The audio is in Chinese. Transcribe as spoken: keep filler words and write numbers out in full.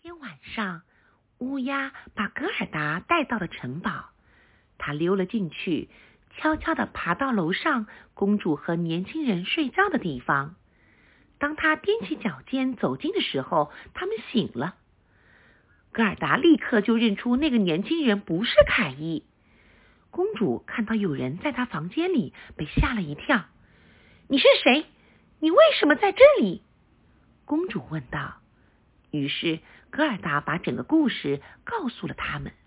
天晚上，乌鸦把格尔达带到了城堡。他溜了进去，悄悄地爬到楼上公主和年轻人睡觉的地方。当他踮起脚尖走近的时候，他们醒了。格尔达立刻就认出那个年轻人不是凯伊。公主看到有人在她房间里，被吓了一跳。你是谁？你为什么在这里？公主问道。于是格尔达把整个故事告诉了他们。